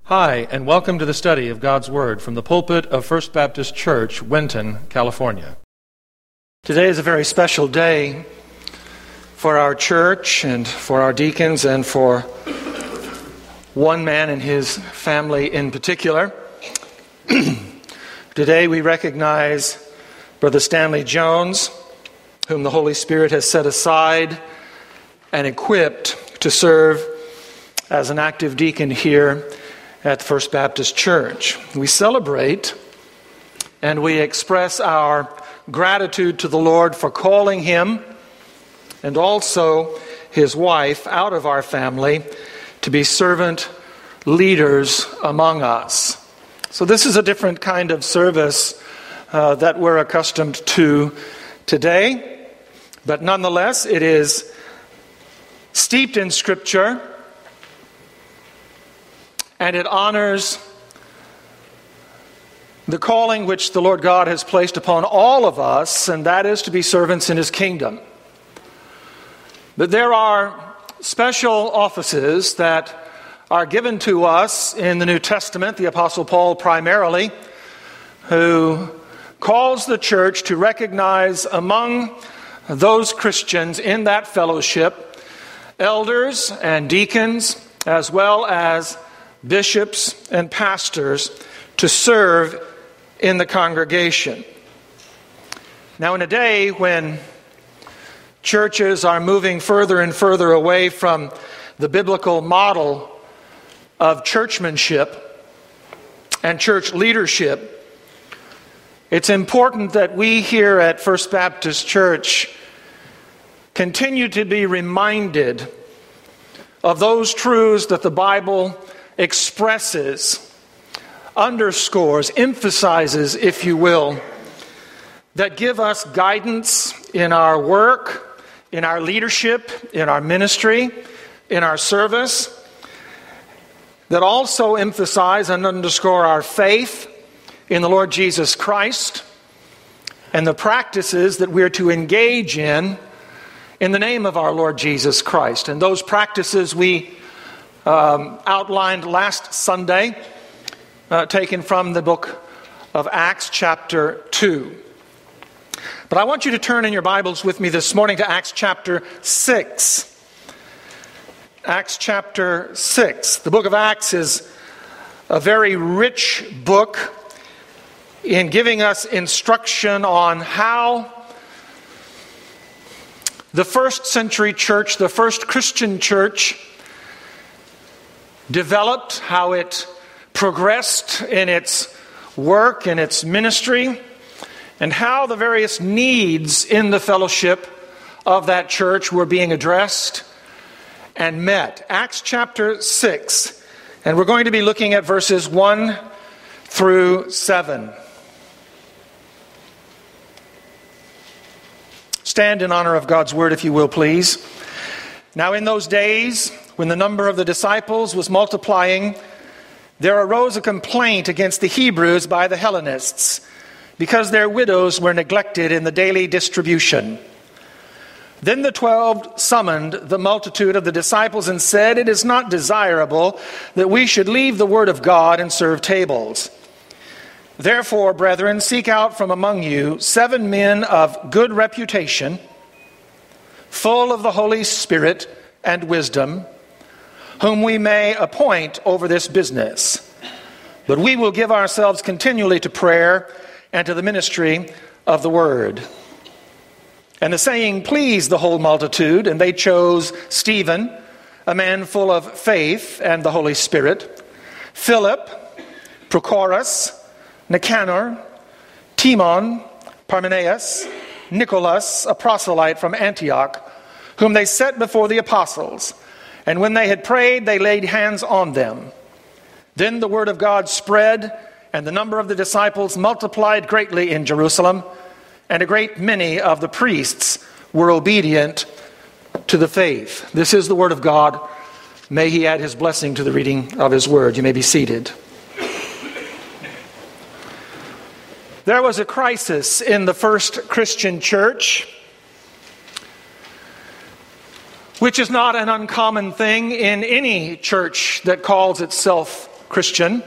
Hi, and welcome to the study of God's Word from the pulpit of First Baptist Church, Winton, California. Today is a very special day for our church and for our deacons and for one man and his family in particular. Today we recognize Brother Stanley Jones, whom the Holy Spirit has set aside and equipped to serve as an active deacon here at First Baptist Church. We celebrate and we express our gratitude to the Lord for calling him and also his wife out of our family to be servant leaders among us. So this is a different kind of service that we're accustomed to today, but nonetheless it is steeped in Scripture, and it honors the calling which the Lord God has placed upon all of us, and that is to be servants in His kingdom. But there are special offices that are given to us in the New Testament, the Apostle Paul primarily, who calls the church to recognize among those Christians in that fellowship elders and deacons, as well as bishops and pastors, to serve in the congregation. Now, in a day when churches are moving further and further away from the biblical model of churchmanship and church leadership, it's important that we here at First Baptist Church continue to be reminded of those truths that the Bible expresses, underscores, emphasizes, if you will, that give us guidance in our work, in our leadership, in our ministry, in our service, that also emphasize and underscore our faith in the Lord Jesus Christ and the practices that we're to engage in the name of our Lord Jesus Christ. And those practices we outlined last Sunday, taken from the book of Acts chapter 2. But I want you to turn in your Bibles with me this morning to Acts chapter 6. Acts chapter 6. The book of Acts is a very rich book in giving us instruction on how the first century church, the first Christian church, developed, how it progressed in its work and its ministry, and how the various needs in the fellowship of that church were being addressed and met. Acts chapter 6, and we're going to be looking at verses 1 through 7. Stand in honor of God's word, if you will, please. Now in those days, when the number of the disciples was multiplying, there arose a complaint against the Hebrews by the Hellenists, because their widows were neglected in the daily distribution. Then the 12 summoned the multitude of the disciples and said, "It is not desirable that we should leave the word of God and serve tables. Therefore, brethren, seek out from among you 7 men of good reputation, full of the Holy Spirit and wisdom, whom we may appoint over this business. But we will give ourselves continually to prayer and to the ministry of the word." And the saying pleased the whole multitude, and they chose Stephen, a man full of faith and the Holy Spirit, Philip, Prochorus, Nicanor, Timon, Parmenas, Nicholas, a proselyte from Antioch, whom they set before the apostles. And when they had prayed, they laid hands on them. Then the word of God spread, and the number of the disciples multiplied greatly in Jerusalem, and a great many of the priests were obedient to the faith. This is the word of God. May He add His blessing to the reading of His word. You may be seated. There was a crisis in the first Christian church, which is not an uncommon thing in any church that calls itself Christian,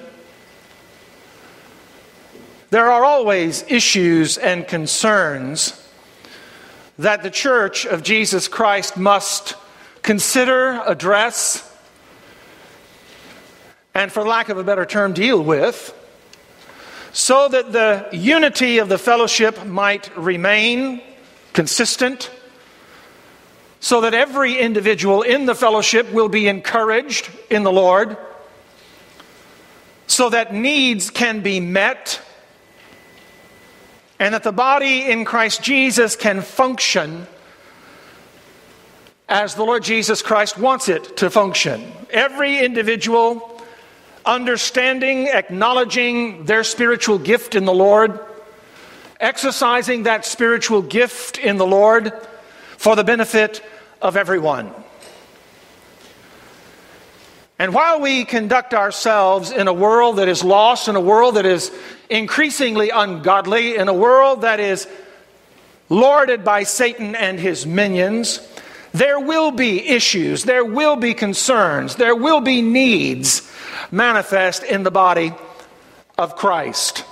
there are always issues and concerns that the Church of Jesus Christ must consider, address, and for lack of a better term, deal with, so that the unity of the fellowship might remain consistent, so that every individual in the fellowship will be encouraged in the Lord, so that needs can be met, and that the body in Christ Jesus can function as the Lord Jesus Christ wants it to function. Every individual understanding, acknowledging their spiritual gift in the Lord, exercising that spiritual gift in the Lord for the benefit of everyone. And while we conduct ourselves in a world that is lost, in a world that is increasingly ungodly, in a world that is lorded by Satan and his minions, there will be issues, there will be concerns, there will be needs manifest in the body of Christ.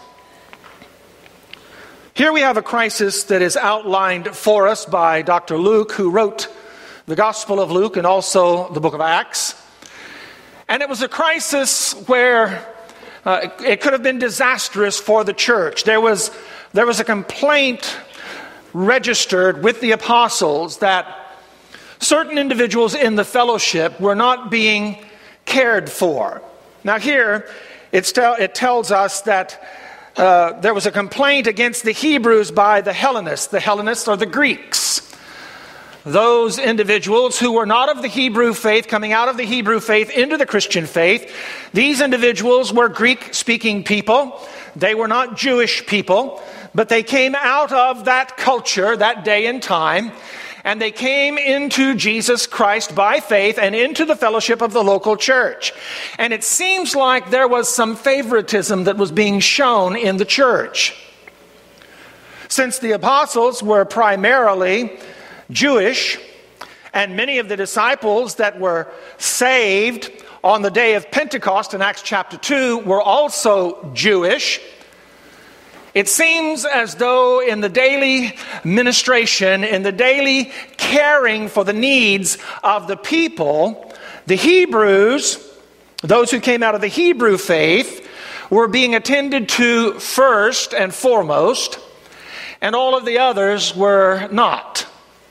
Here we have a crisis that is outlined for us by Dr. Luke, who wrote the Gospel of Luke and also the book of Acts. And it was a crisis where it could have been disastrous for the church. There was a complaint registered with the apostles that certain individuals in the fellowship were not being cared for. Now here, it tells us that there was a complaint against the Hebrews by the Hellenists. The Hellenists are the Greeks. Those individuals who were not of the Hebrew faith, coming out of the Hebrew faith into the Christian faith, these individuals were Greek-speaking people. They were not Jewish people, but they came out of that culture, that day and time, and they came into Jesus Christ by faith and into the fellowship of the local church. And it seems like there was some favoritism that was being shown in the church. Since the apostles were primarily Jewish, and many of the disciples that were saved on the day of Pentecost in Acts chapter 2 were also Jewish, it seems as though in the daily ministration, in the daily caring for the needs of the people, the Hebrews, those who came out of the Hebrew faith, were being attended to first and foremost, and all of the others were not.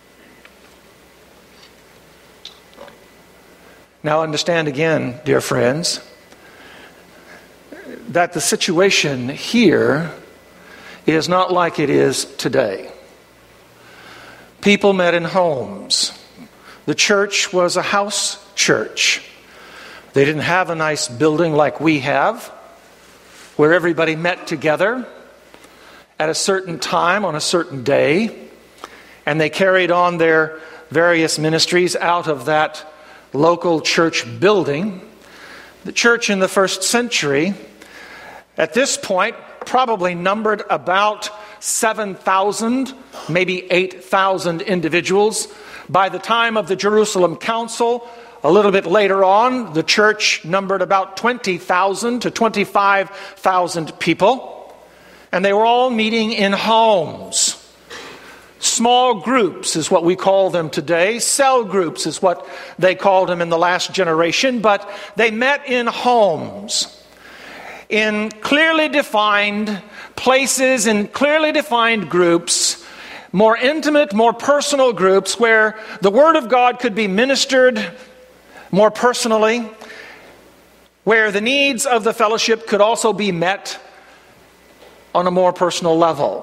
Now understand again, dear friends, that the situation here is not like it is today. People met in homes. The church was a house church. They didn't have a nice building like we have, where everybody met together at a certain time on a certain day, and they carried on their various ministries out of that local church building. The church in the first century, at this point, probably numbered about 7,000, maybe 8,000 individuals. By the time of the Jerusalem Council, a little bit later on, the church numbered about 20,000 to 25,000 people. And they were all meeting in homes. Small groups is what we call them today. Cell groups is what they called them in the last generation. But they met in homes, in clearly defined places, in clearly defined groups, more intimate, more personal groups where the Word of God could be ministered more personally, where the needs of the fellowship could also be met on a more personal level.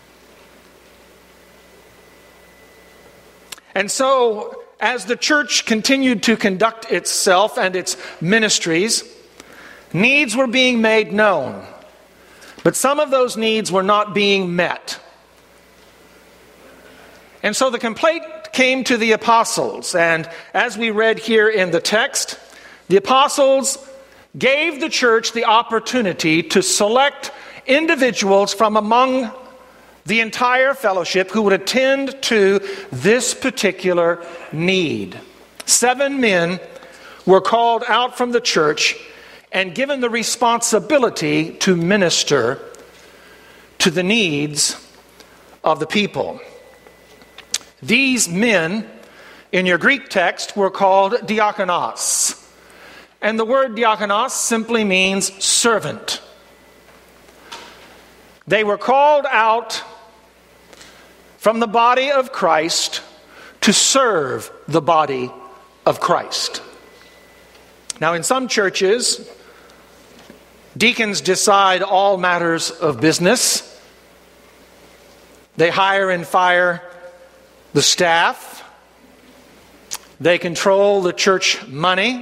And so, as the church continued to conduct itself and its ministries, needs were being made known, but some of those needs were not being met. And so the complaint came to the apostles, and as we read here in the text, the apostles gave the church the opportunity to select individuals from among the entire fellowship who would attend to this particular need. 7 men were called out from the church and given the responsibility to minister to the needs of the people. These men, in your Greek text, were called diakonos. And the word diakonos simply means servant. They were called out from the body of Christ to serve the body of Christ. Now, in some churches, deacons decide all matters of business. They hire and fire the staff. They control the church money.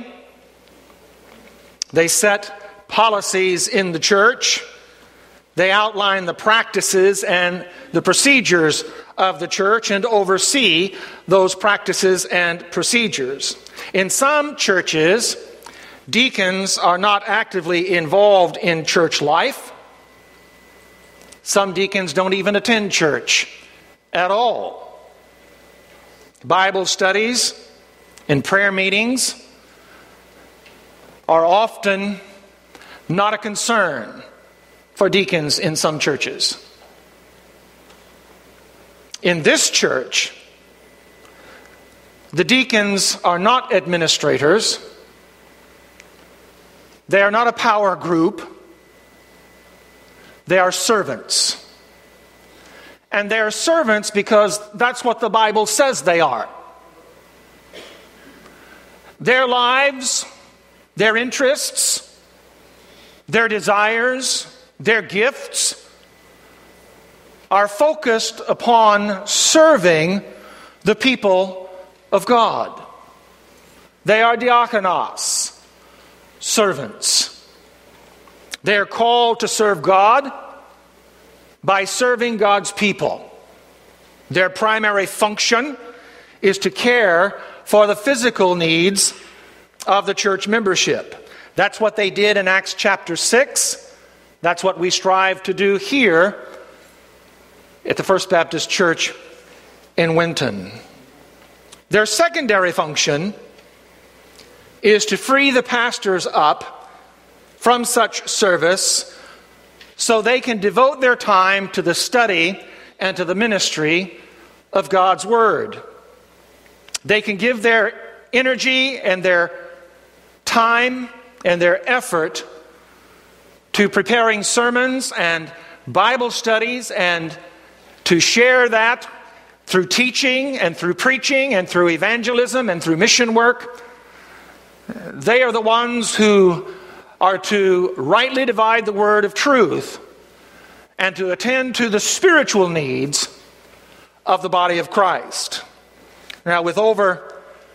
They set policies in the church. They outline the practices and the procedures of the church and oversee those practices and procedures. In some churches, deacons are not actively involved in church life. Some deacons don't even attend church at all. Bible studies and prayer meetings are often not a concern for deacons in some churches. In this church, the deacons are not administrators. They are not a power group. They are servants. And they are servants because that's what the Bible says they are. Their lives, their interests, their desires, their gifts are focused upon serving the people of God. They are diakonos, servants. They are called to serve God by serving God's people. Their primary function is to care for the physical needs of the church membership. That's what they did in Acts chapter 6. That's what we strive to do here at the First Baptist Church in Winton. Their secondary function is to free the pastors up from such service so they can devote their time to the study and to the ministry of God's Word. They can give their energy and their time and their effort to preparing sermons and Bible studies and to share that through teaching and through preaching and through evangelism and through mission work. They are the ones who are to rightly divide the word of truth and to attend to the spiritual needs of the body of Christ. Now, with over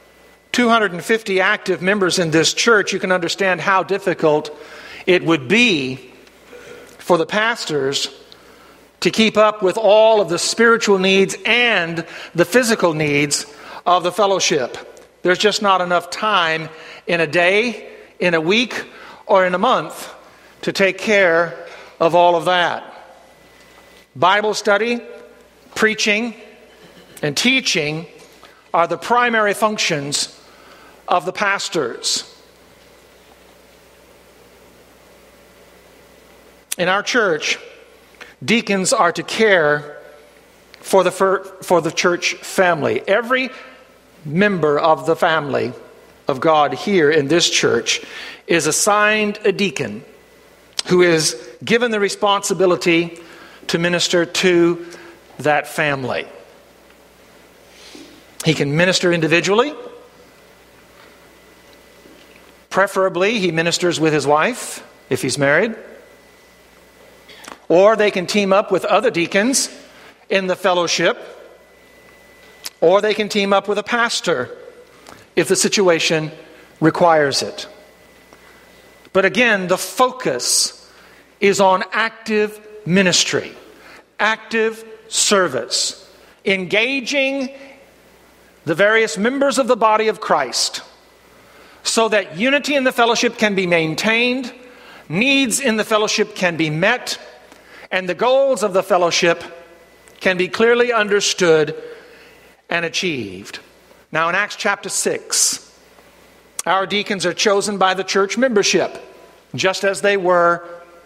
250 active members in this church, you can understand how difficult it would be for the pastors to keep up with all of the spiritual needs and the physical needs of the fellowship. There's just not enough time in a day, in a week, or in a month to take care of all of that. Bible study, preaching, and teaching are the primary functions of the pastors. In our church, deacons are to care for the church family. Every member of the family of God here in this church is assigned a deacon who is given the responsibility to minister to that family. He can minister individually. Preferably, he ministers with his wife, if he's married. Or they can team up with other deacons in the fellowship. Or they can team up with a pastor if the situation requires it. But again, the focus is on active ministry, active service, engaging the various members of the body of Christ so that unity in the fellowship can be maintained, needs in the fellowship can be met, and the goals of the fellowship can be clearly understood and achieved. Now in Acts chapter 6, our deacons are chosen by the church membership. just as they were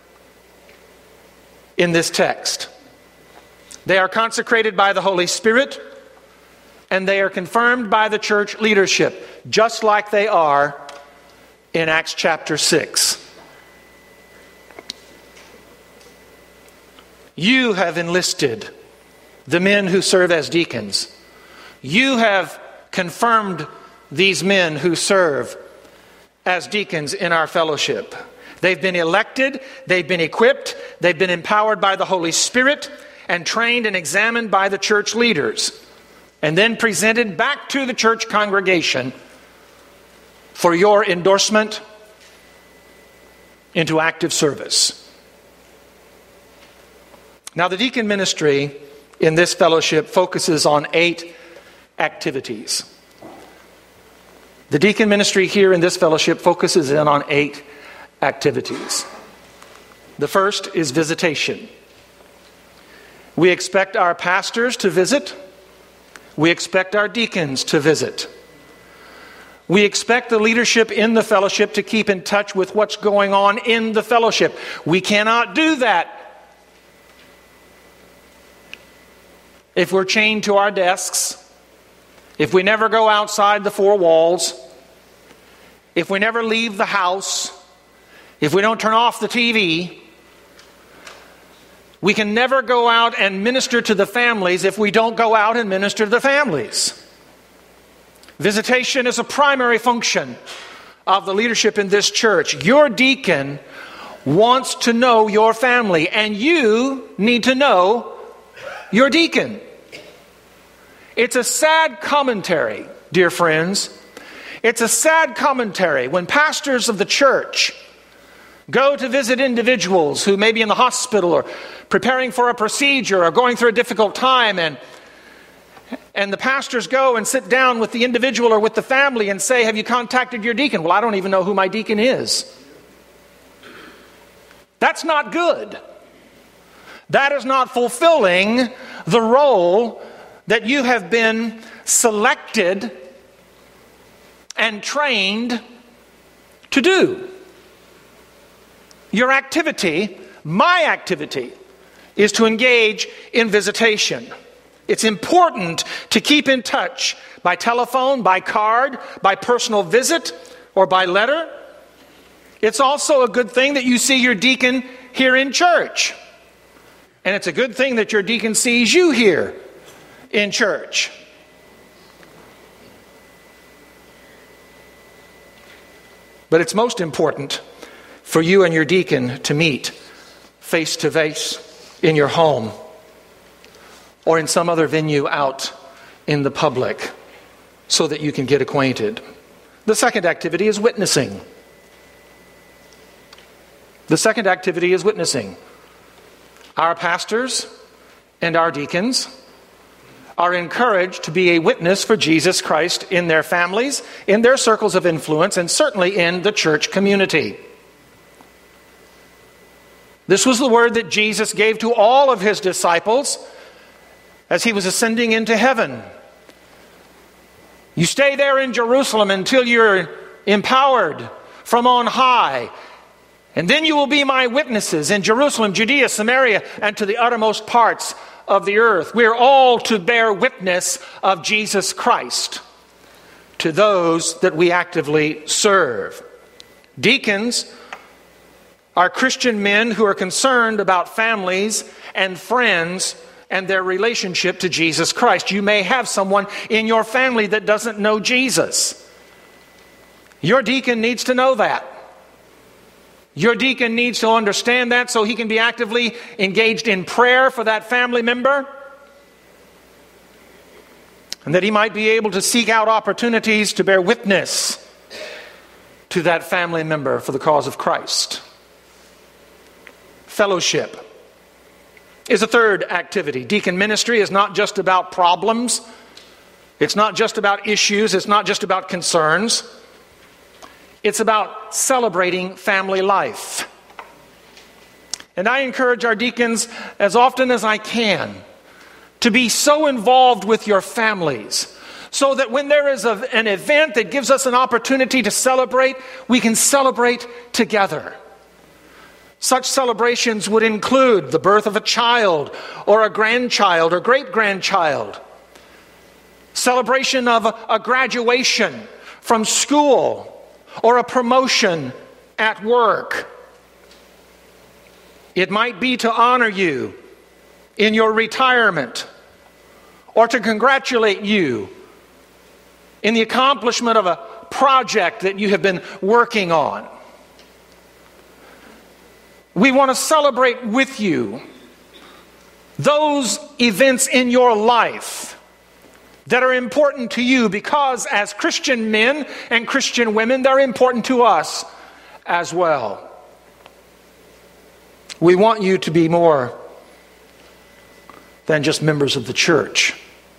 in this text. They are consecrated by the Holy Spirit, and they are confirmed by the church leadership, just like they are in Acts chapter 6. You have enlisted the men who serve as deacons. You have confirmed these men who serve as deacons in our fellowship. They've been elected, they've been equipped, they've been empowered by the Holy Spirit, and trained and examined by the church leaders, and then presented back to the church congregation for your endorsement into active service. Now, the deacon ministry in this fellowship focuses on 8 activities. The deacon ministry here in this fellowship focuses in on 8 activities. The first is visitation. We expect our pastors to visit. We expect our deacons to visit. We expect the leadership in the fellowship to keep in touch with what's going on in the fellowship. We cannot do that if we're chained to our desks, if we never go outside the 4 walls, if we never leave the house, if we don't turn off the TV. We can never go out and minister to the families if we don't go out and minister to the families. Visitation is a primary function of the leadership in this church. Your deacon wants to know your family, and you need to know your deacon. It's a sad commentary, dear friends. It's a sad commentary when pastors of the church go to visit individuals who may be in the hospital or preparing for a procedure or going through a difficult time, and the pastors go and sit down with the individual or with the family and say, "Have you contacted your deacon?" "Well, I don't even know who my deacon is." That's not good. That is not fulfilling the role that you have been selected and trained to do. Your activity, my activity, is to engage in visitation. It's important to keep in touch by telephone, by card, by personal visit, or by letter. It's also a good thing that you see your deacon here in church. And it's a good thing that your deacon sees you here in church. But it's most important for you and your deacon to meet face to face in your home or in some other venue out in the public so that you can get acquainted. The second activity is witnessing. The second activity is witnessing. Our pastors and our deacons are encouraged to be a witness for Jesus Christ in their families, in their circles of influence, and certainly in the church community. This was the word that Jesus gave to all of his disciples as he was ascending into heaven. You stay there in Jerusalem until you're empowered from on high, and then you will be my witnesses in Jerusalem, Judea, Samaria, and to the uttermost parts of the earth. We're all to bear witness of Jesus Christ to those that we actively serve. Deacons are Christian men who are concerned about families and friends and their relationship to Jesus Christ. You may have someone in your family that doesn't know Jesus. Your deacon needs to know that. Your deacon needs to understand that so he can be actively engaged in prayer for that family member, and that he might be able to seek out opportunities to bear witness to that family member for the cause of Christ. Fellowship is a third activity. Deacon ministry is not just about problems. It's not just about issues. It's not just about concerns. It's about celebrating family life. And I encourage our deacons as often as I can to be so involved with your families so that when there is an event that gives us an opportunity to celebrate, we can celebrate together. Such celebrations would include the birth of a child or a grandchild or great-grandchild, celebration of a graduation from school or a promotion at work. It might be to honor you in your retirement or to congratulate you in the accomplishment of a project that you have been working on. We want to celebrate with you those events in your life that are important to you, because as Christian men and Christian women, they're important to us as well. We want you to be more than just members of the church.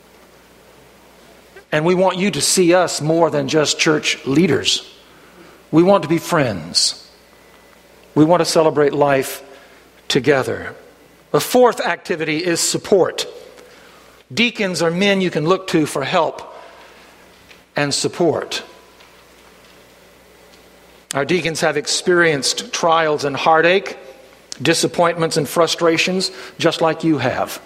And we want you to see us more than just church leaders. We want to be friends. We want to celebrate life together. The fourth activity is support. Deacons are men you can look to for help and support. Our deacons have experienced trials and heartache, disappointments and frustrations, just like you have.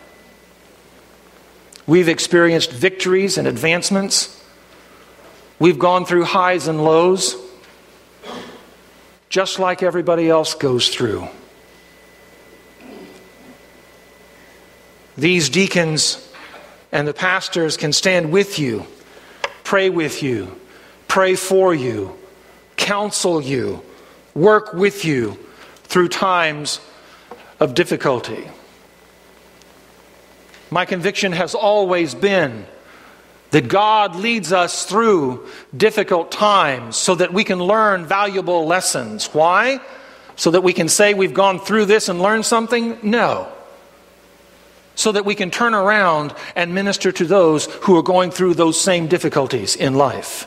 We've experienced victories and advancements. We've gone through highs and lows, just like everybody else goes through. These deacons and the pastors can stand with you, pray with you, pray for you, counsel you, work with you through times of difficulty. My conviction has always been that God leads us through difficult times so that we can learn valuable lessons. Why? So that we can say we've gone through this and learned something? No. So that we can turn around and minister to those who are going through those same difficulties in life.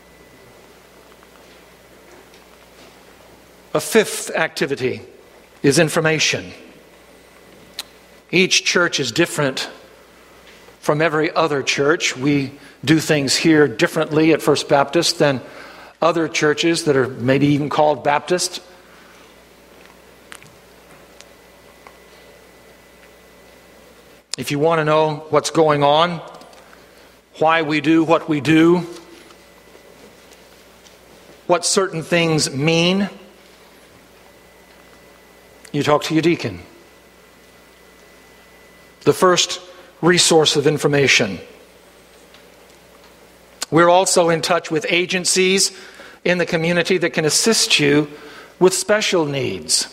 A fifth activity is information. Each church is different from every other church. We do things here differently at First Baptist than other churches that are maybe even called Baptist. If you want to know what's going on, why we do what we do, what certain things mean, you talk to your deacon. The first resource of information. We're also in touch with agencies in the community that can assist you with special needs.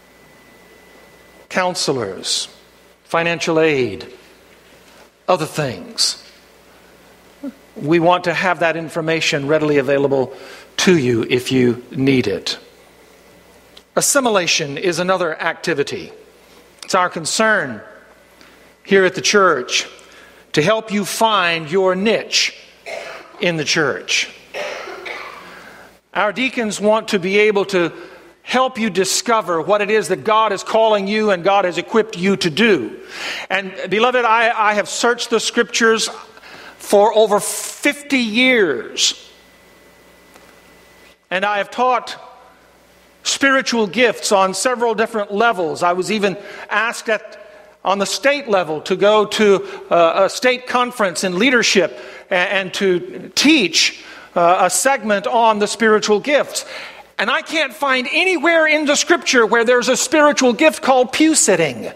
Counselors, financial aid, other things. We want to have that information readily available to you if you need it. Assimilation is another activity. It's our concern here at the church to help you find your niche in the church. Our deacons want to be able to help you discover what it is that God is calling you and God has equipped you to do. And beloved, I have searched the scriptures for over 50 years. And I have taught spiritual gifts on several different levels. I was even asked on the state level to go to a state conference in leadership and to teach a segment on the spiritual gifts. And I can't find anywhere in the scripture where there's a spiritual gift called pew sitting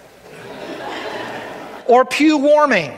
or pew warming.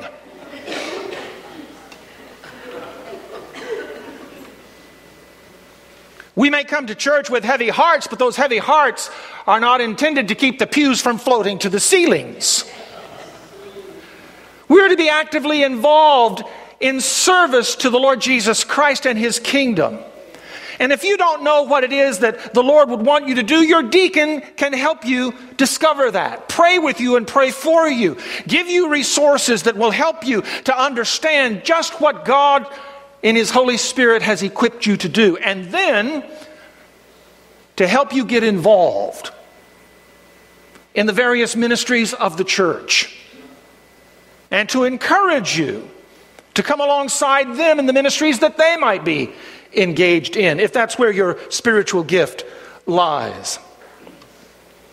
We may come to church with heavy hearts, but those heavy hearts are not intended to keep the pews from floating to the ceilings. We're to be actively involved in service to the Lord Jesus Christ and His kingdom. And if you don't know what it is that the Lord would want you to do, your deacon can help you discover that. Pray with you and pray for you. Give you resources that will help you to understand just what God in His Holy Spirit has equipped you to do. And then to help you get involved in the various ministries of the church. And to encourage you to come alongside them in the ministries that they might be engaged in, if that's where your spiritual gift lies.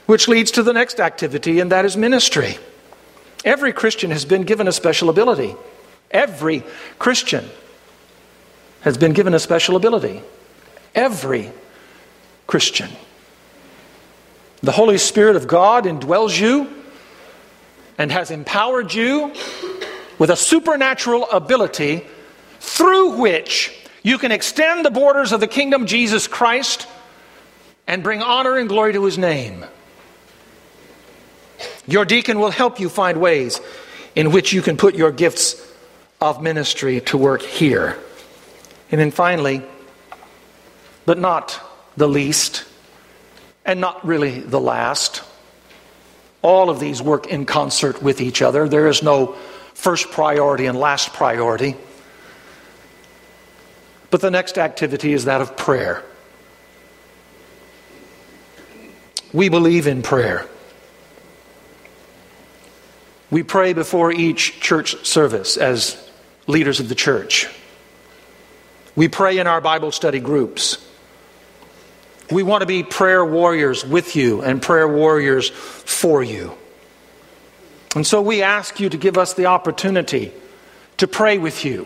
which leads to the next activity, and that is ministry. Every Christian has been given a special ability. Every Christian has been given a special ability. Every Christian. The Holy Spirit of God indwells you and has empowered you with a supernatural ability through which you can extend the borders of the kingdom of Jesus Christ and bring honor and glory to His name. Your deacon will help you find ways in which you can put your gifts of ministry to work here. And then finally, but not the least, and not really the last, all of these work in concert with each other. There is no first priority and last priority. But the next activity is that of prayer. We believe in prayer. We pray before each church service as leaders of the church. We pray in our Bible study groups. We want to be prayer warriors with you and prayer warriors for you. And so we ask you to give us the opportunity to pray with you.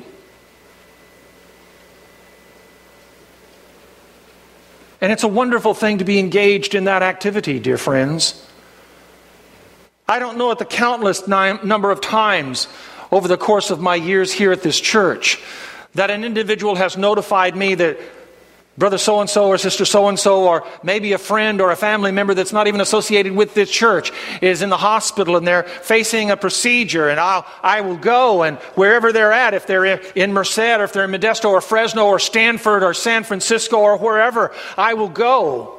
And it's a wonderful thing to be engaged in that activity, dear friends. I don't know at the countless number of times over the course of my years here at this church that an individual has notified me that brother so-and-so or sister so-and-so, or maybe a friend or a family member that's not even associated with this church, is in the hospital and they're facing a procedure, and I will go, and wherever they're at, if they're in Merced or if they're in Modesto or Fresno or Stanford or San Francisco or wherever, I will go.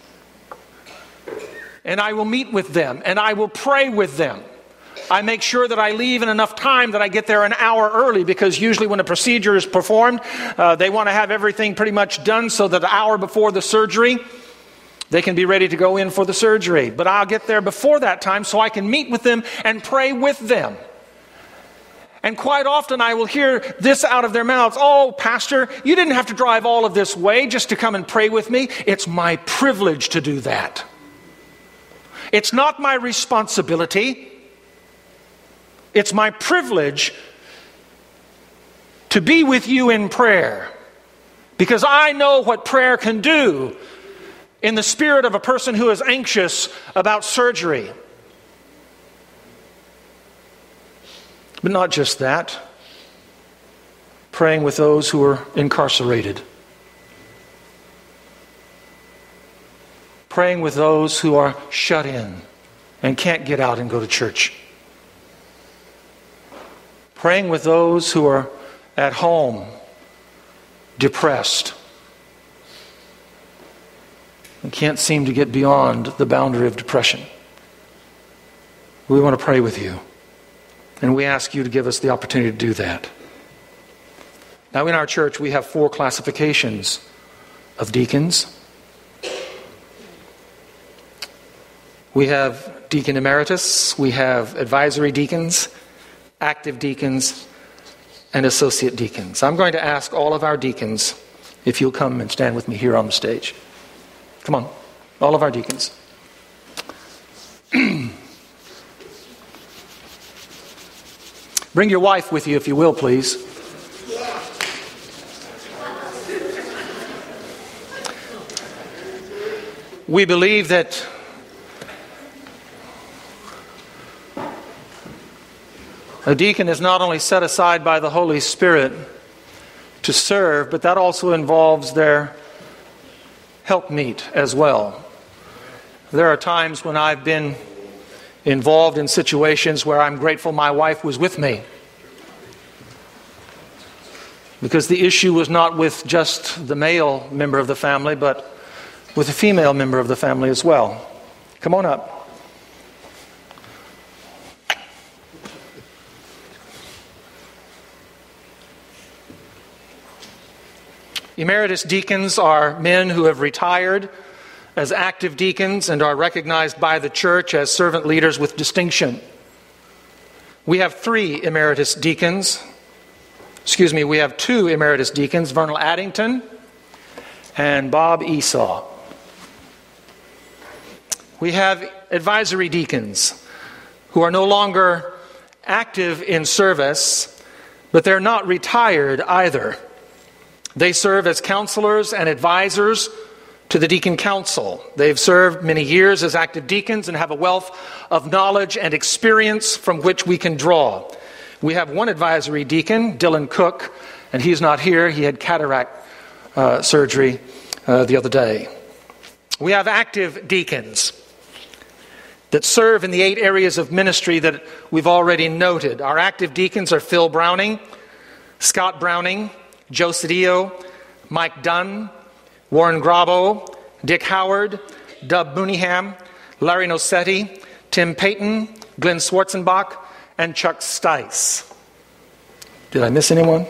And I will meet with them, and I will pray with them. I make sure that I leave in enough time that I get there an hour early, because usually when a procedure is performed, they want to have everything pretty much done so that an hour before the surgery, they can be ready to go in for the surgery. But I'll get there before that time so I can meet with them and pray with them. And quite often I will hear this out of their mouths: "Oh, Pastor, you didn't have to drive all of this way just to come and pray with me." It's my privilege to do that. It's not my responsibility. It's my privilege to be with you in prayer, because I know what prayer can do in the spirit of a person who is anxious about surgery. But not just that. Praying with those who are incarcerated. Praying with those who are shut in and can't get out and go to church. Praying with those who are at home, depressed, and can't seem to get beyond the boundary of depression. We want to pray with you, and we ask you to give us the opportunity to do that. Now, in our church, we have 4 classifications of deacons. We have deacon emeritus, we have advisory deacons, active deacons, and associate deacons. I'm going to ask all of our deacons if you'll come and stand with me here on the stage. Come on, all of our deacons. Bring your wife with you if you will, please. We believe that a deacon is not only set aside by the Holy Spirit to serve, but that also involves their helpmeet as well. There are times when I've been involved in situations where I'm grateful my wife was with me, because the issue was not with just the male member of the family, but with the female member of the family as well. Come on up. Emeritus deacons are men who have retired as active deacons and are recognized by the church as servant leaders with distinction. We have 3 emeritus deacons. We have 2 emeritus deacons, Vernal Addington and Bob Esau. We have advisory deacons who are no longer active in service, but they're not retired either. They serve as counselors and advisors to the deacon council. They've served many years as active deacons and have a wealth of knowledge and experience from which we can draw. We have one advisory deacon, Dylan Cook, and he's not here. He had cataract surgery the other day. We have active deacons that serve in the 8 areas of ministry that we've already noted. Our active deacons are Phil Browning, Scott Browning, Joe Cedillo, Mike Dunn, Warren Grabo, Dick Howard, Dub Mooneyham, Larry Nosetti, Tim Payton, Glenn Schwarzenbach, and Chuck Stice. Did I miss anyone?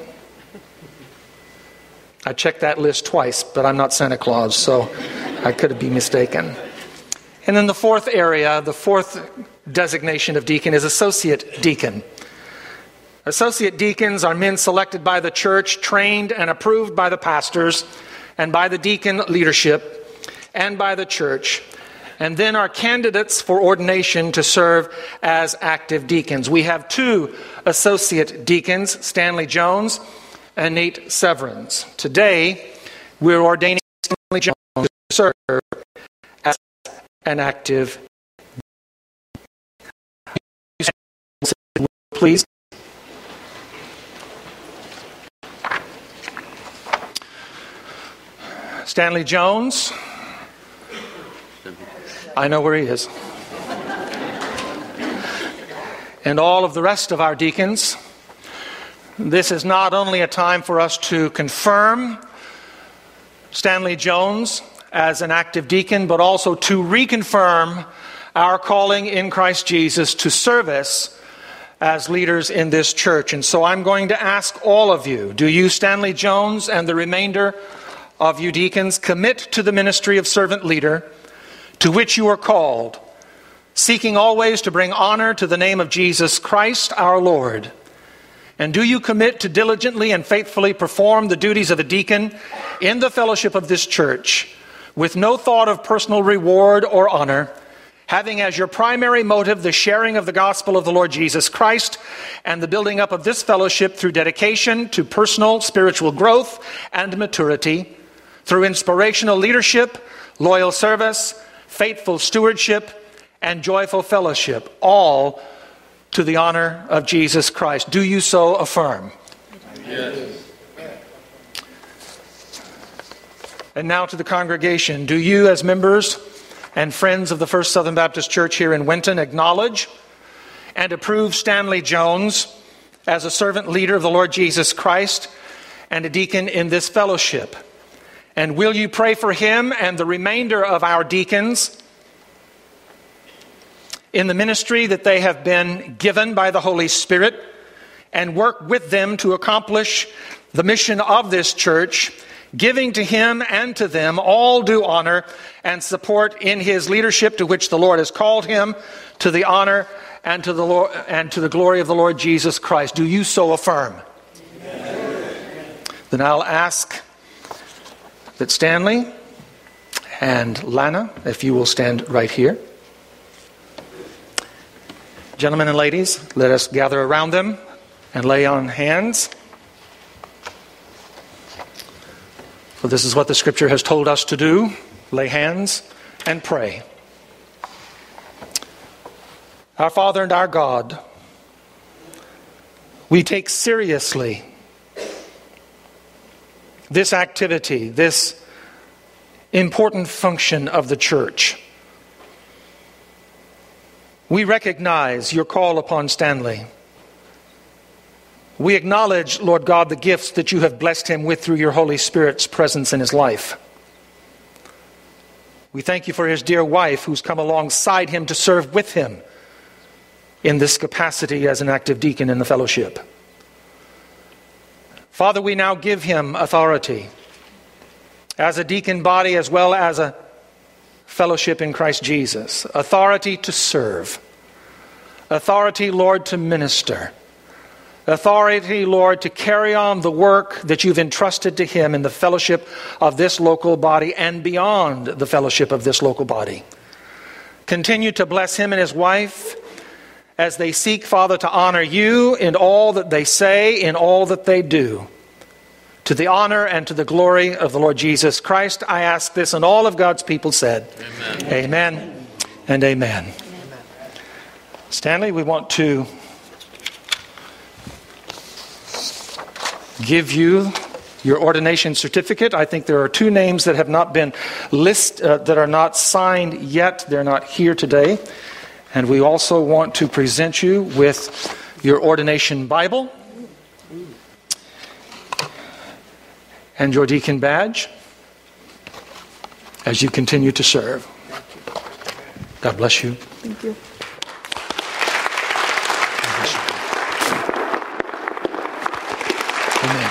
I checked that list twice, but I'm not Santa Claus, so I could be mistaken. And then the fourth area, the fourth designation of deacon is associate deacon. Associate deacons are men selected by the church, trained and approved by the pastors and by the deacon leadership and by the church, and then are candidates for ordination to serve as active deacons. We have 2 associate deacons, Stanley Jones and Nate Severance. Today, we're ordaining Stanley Jones to serve as an active deacon. Please. Stanley Jones. I know where he is. And all of the rest of our deacons. This is not only a time for us to confirm Stanley Jones as an active deacon, but also to reconfirm our calling in Christ Jesus to service as leaders in this church. And so I'm going to ask all of you, do you, Stanley Jones, and the remainder of you deacons, commit to the ministry of servant leader to which you are called, seeking always to bring honor to the name of Jesus Christ our Lord? And do you commit to diligently and faithfully perform the duties of a deacon in the fellowship of this church, with no thought of personal reward or honor, having as your primary motive the sharing of the gospel of the Lord Jesus Christ and the building up of this fellowship through dedication to personal spiritual growth and maturity, through inspirational leadership, loyal service, faithful stewardship, and joyful fellowship, all to the honor of Jesus Christ? Do you so affirm? Yes. And now to the congregation. Do you, as members and friends of the First Southern Baptist Church here in Winton, acknowledge and approve Stanley Jones as a servant leader of the Lord Jesus Christ and a deacon in this fellowship? And will you pray for him and the remainder of our deacons in the ministry that they have been given by the Holy Spirit, and work with them to accomplish the mission of this church, giving to him and to them all due honor and support in his leadership to which the Lord has called him, to the honor and to the Lord and to the glory of the Lord Jesus Christ? Do you so affirm? Amen. Then I'll ask that Stanley and Lana, if you will stand right here. Gentlemen and ladies, let us gather around them and lay on hands. For this is what the Scripture has told us to do: lay hands and pray. Our Father and our God, we take seriously this activity, this important function of the church. We recognize your call upon Stanley. We acknowledge, Lord God, the gifts that you have blessed him with through your Holy Spirit's presence in his life. We thank you for his dear wife who's come alongside him to serve with him in this capacity as an active deacon in the fellowship. Father, we now give him authority as a deacon body as well as a fellowship in Christ Jesus. Authority to serve. Authority, Lord, to minister. Authority, Lord, to carry on the work that you've entrusted to him in the fellowship of this local body and beyond the fellowship of this local body. Continue to bless him and his wife as they seek, Father, to honor you in all that they say, in all that they do. To the honor and to the glory of the Lord Jesus Christ, I ask this, and all of God's people said, Amen. Amen and amen. Amen. Stanley, we want to give you your ordination certificate. I think there are 2 names that have not been that are not signed yet. They're not here today. And we also want to present you with your ordination Bible and your deacon badge as you continue to serve. God bless you. Thank you. Amen.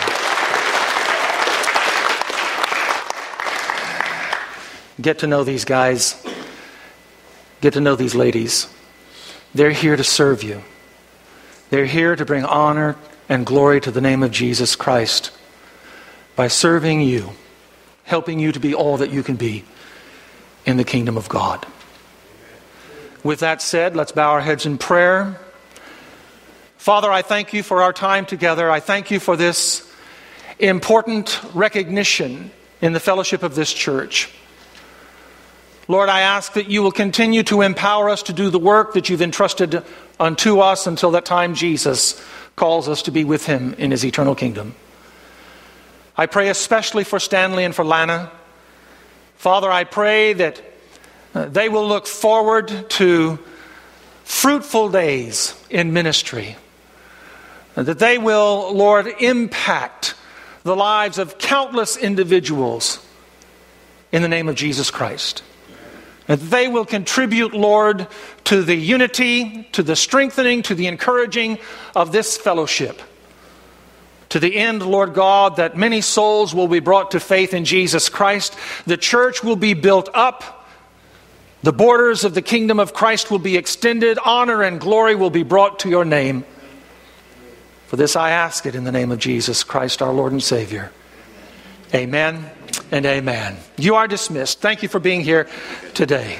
Get to know these guys. Get to know these ladies. They're here to serve you. They're here to bring honor and glory to the name of Jesus Christ by serving you, helping you to be all that you can be in the kingdom of God. With that said, let's bow our heads in prayer. Father, I thank you for our time together. I thank you for this important recognition in the fellowship of this church. Lord, I ask that you will continue to empower us to do the work that you've entrusted unto us until that time Jesus calls us to be with him in his eternal kingdom. I pray especially for Stanley and for Lana. Father, I pray that they will look forward to fruitful days in ministry. That they will, Lord, impact the lives of countless individuals in the name of Jesus Christ. And they will contribute, Lord, to the unity, to the strengthening, to the encouraging of this fellowship. To the end, Lord God, that many souls will be brought to faith in Jesus Christ. The church will be built up. The borders of the kingdom of Christ will be extended. Honor and glory will be brought to your name. For this I ask it in the name of Jesus Christ, our Lord and Savior. Amen and amen. You are dismissed. Thank you for being here today.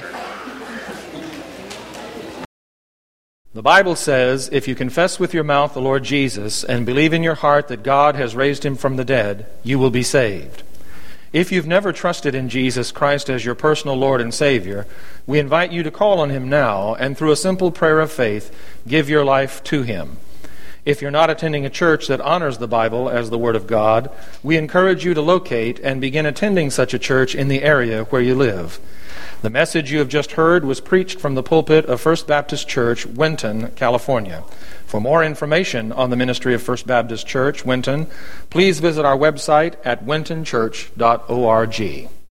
The Bible says, if you confess with your mouth the Lord Jesus and believe in your heart that God has raised him from the dead, you will be saved. If you've never trusted in Jesus Christ as your personal Lord and Savior, we invite you to call on him now and through a simple prayer of faith, give your life to him. If you're not attending a church that honors the Bible as the Word of God, we encourage you to locate and begin attending such a church in the area where you live. The message you have just heard was preached from the pulpit of First Baptist Church, Winton, California. For more information on the ministry of First Baptist Church, Winton, please visit our website at wintonchurch.org.